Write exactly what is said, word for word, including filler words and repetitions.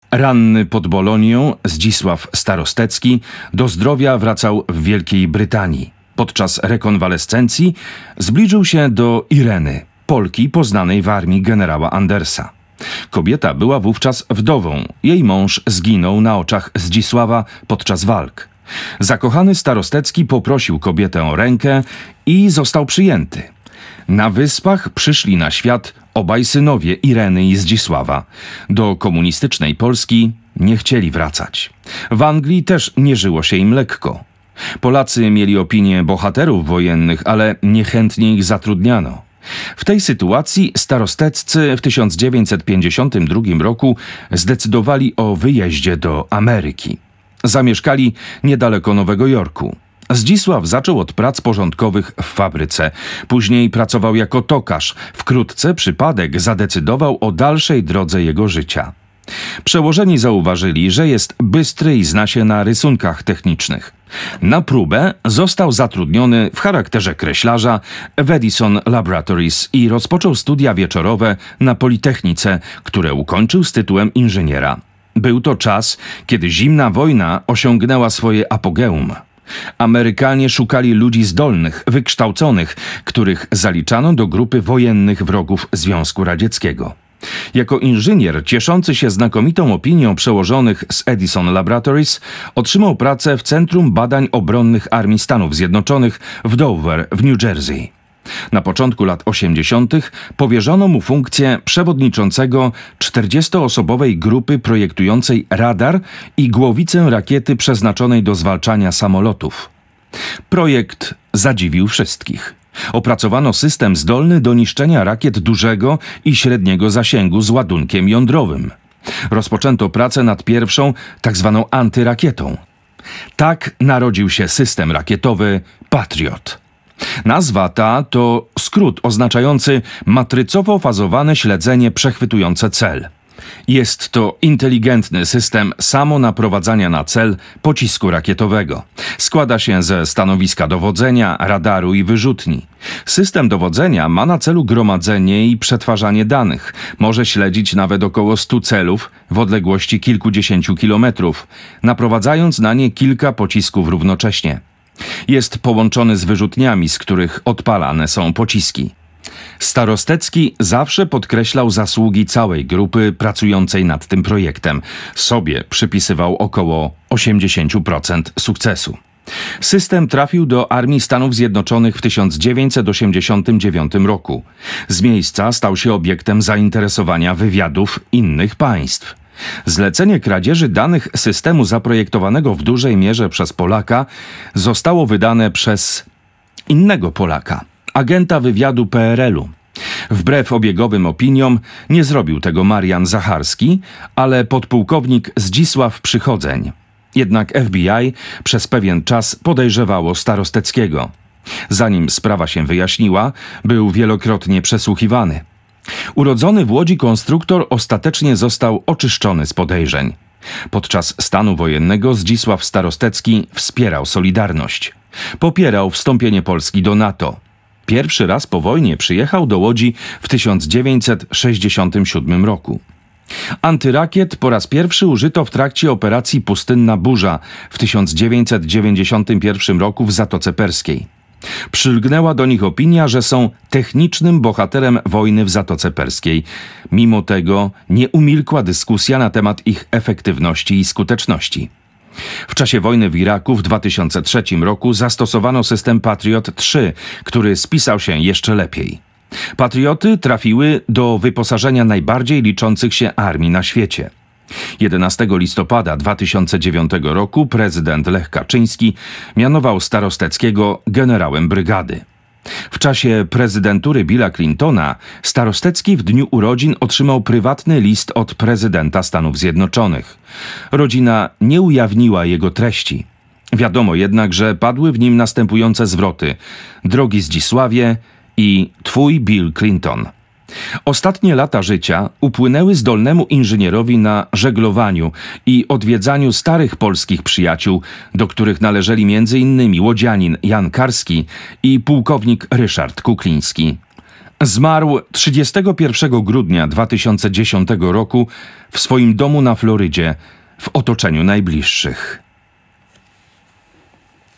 Ranny pod Bolonią, Zdzisław Starostecki do zdrowia wracał w Wielkiej Brytanii. Podczas rekonwalescencji zbliżył się do Ireny, Polki poznanej w armii generała Andersa. Kobieta była wówczas wdową. Jej mąż zginął na oczach Zdzisława podczas walk. Zakochany Starostecki poprosił kobietę o rękę i został przyjęty. Na Wyspach przyszli na świat obaj synowie Ireny i Zdzisława. Do komunistycznej Polski nie chcieli wracać. W Anglii też nie żyło się im lekko. Polacy mieli opinię bohaterów wojennych, ale niechętnie ich zatrudniano. W tej sytuacji Starosteccy w tysiąc dziewięćset pięćdziesiątym drugim roku zdecydowali o wyjeździe do Ameryki. Zamieszkali niedaleko Nowego Jorku. Zdzisław zaczął od prac porządkowych w fabryce. Później pracował jako tokarz. Wkrótce przypadek zadecydował o dalszej drodze jego życia. Przełożeni zauważyli, że jest bystry i zna się na rysunkach technicznych. Na próbę został zatrudniony w charakterze kreślarza w Edison Laboratories i rozpoczął studia wieczorowe na Politechnice, które ukończył z tytułem inżyniera. Był to czas, kiedy zimna wojna osiągnęła swoje apogeum. Amerykanie szukali ludzi zdolnych, wykształconych, których zaliczano do grupy wojennych wrogów Związku Radzieckiego. Jako inżynier cieszący się znakomitą opinią przełożonych z Edison Laboratories otrzymał pracę w Centrum Badań Obronnych Armii Stanów Zjednoczonych w Dover w New Jersey. Na początku lat osiemdziesiątych powierzono mu funkcję przewodniczącego czterdziestoosobowej grupy projektującej radar i głowicę rakiety przeznaczonej do zwalczania samolotów. Projekt zadziwił wszystkich. Opracowano system zdolny do niszczenia rakiet dużego i średniego zasięgu z ładunkiem jądrowym. Rozpoczęto pracę nad pierwszą, tak zwaną antyrakietą. Tak narodził się system rakietowy Patriot. Nazwa ta to skrót oznaczający matrycowo-fazowane śledzenie przechwytujące cel. Jest to inteligentny system samonaprowadzania na cel pocisku rakietowego. Składa się ze stanowiska dowodzenia, radaru i wyrzutni. System dowodzenia ma na celu gromadzenie i przetwarzanie danych. Może śledzić nawet około stu celów w odległości kilkudziesięciu kilometrów, naprowadzając na nie kilka pocisków równocześnie. Jest połączony z wyrzutniami, z których odpalane są pociski. Starostecki zawsze podkreślał zasługi całej grupy pracującej nad tym projektem. Sobie przypisywał około osiemdziesiąt procent sukcesu. System trafił do Armii Stanów Zjednoczonych w tysiąc dziewięćset osiemdziesiątym dziewiątym roku. Z miejsca stał się obiektem zainteresowania wywiadów innych państw. Zlecenie kradzieży danych systemu zaprojektowanego w dużej mierze przez Polaka zostało wydane przez innego Polaka, agenta wywiadu P R L-u. Wbrew obiegowym opiniom nie zrobił tego Marian Zacharski, ale podpułkownik Zdzisław Przychodzeń. Jednak F B I przez pewien czas podejrzewało Starosteckiego. Zanim sprawa się wyjaśniła, był wielokrotnie przesłuchiwany. Urodzony w Łodzi konstruktor ostatecznie został oczyszczony z podejrzeń. Podczas stanu wojennego Zdzisław Starostecki wspierał Solidarność. Popierał wstąpienie Polski do NATO. Pierwszy raz po wojnie przyjechał do Łodzi w tysiąc dziewięćset sześćdziesiątym siódmym roku. Antyrakiet po raz pierwszy użyto w trakcie operacji Pustynna Burza w tysiąc dziewięćset dziewięćdziesiątym pierwszym roku w Zatoce Perskiej. Przylgnęła do nich opinia, że są technicznym bohaterem wojny w Zatoce Perskiej. Mimo tego nie umilkła dyskusja na temat ich efektywności i skuteczności. W czasie wojny w Iraku w dwa tysiące trzecim roku zastosowano system Patriot trzy, który spisał się jeszcze lepiej. Patrioty trafiły do wyposażenia najbardziej liczących się armii na świecie. jedenastego listopada dwa tysiące dziewiątego roku prezydent Lech Kaczyński mianował Starosteckiego generałem brygady. W czasie prezydentury Billa Clintona Starostecki w dniu urodzin otrzymał prywatny list od prezydenta Stanów Zjednoczonych. Rodzina nie ujawniła jego treści. Wiadomo jednak, że padły w nim następujące zwroty: drogi Zdzisławie i twój Bill Clinton. Ostatnie lata życia upłynęły zdolnemu inżynierowi na żeglowaniu i odwiedzaniu starych polskich przyjaciół, do których należeli między innymi łodzianin Jan Karski i pułkownik Ryszard Kukliński. Zmarł trzydziestego pierwszego grudnia dwa tysiące dziesiątego roku w swoim domu na Florydzie w otoczeniu najbliższych.